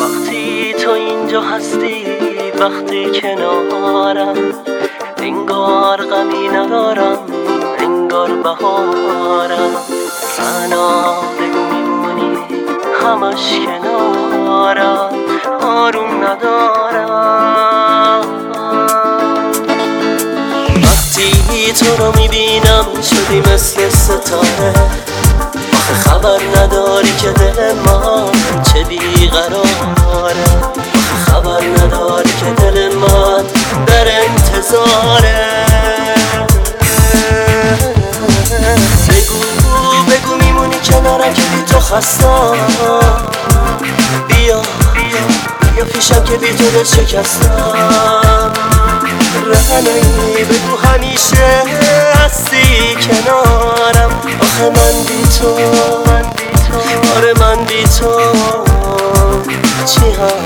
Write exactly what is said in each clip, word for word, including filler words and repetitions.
وقتی تو اینجا هستی، وقتی کنارم، انگار غمی ندارم، انگار بهارم. تنها بگو میمونی همش کنارم، آروم ندارم. وقتی تو رو میبینم شدی مثل ستاره، آخه خبر نداری که دل من چه بیقراره. آخه خبر نداری که دل من در انتظاره. بگو بگو میمونی کنارم که بی تو خستم. بیا بیا پیشم که بی تو دل شکستم. رهنایی بگو همیشه هستی کنارم. آخه من بی تو، آره من بی تو چی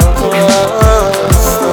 هستم.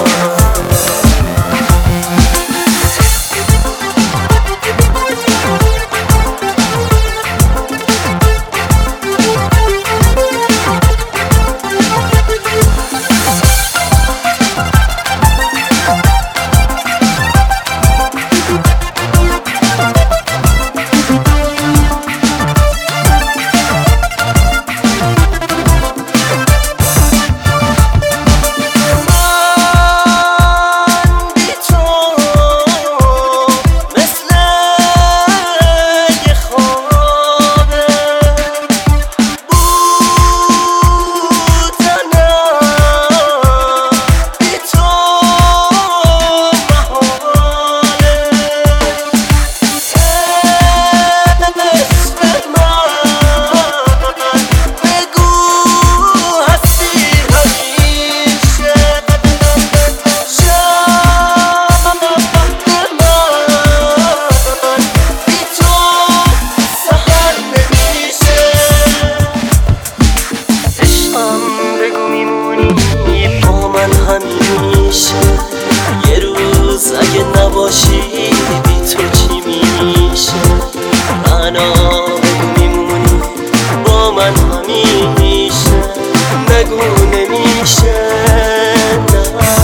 یه روز اگه نباشی بی تو چی میشه؟ منو بگو میمونی با من همیشه، نگو نمیشه. نه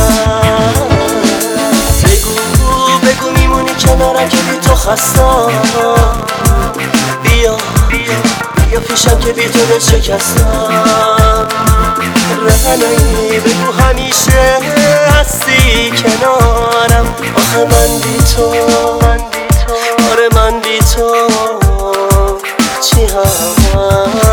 بگو بگو میمونی کنارم که بی تو خستم. بیا بیا پیشم که بی تو دل شکستم. رهنایی بگو همیشه هستی کنارم. آخه من بی تو، آره من بی تو چی هم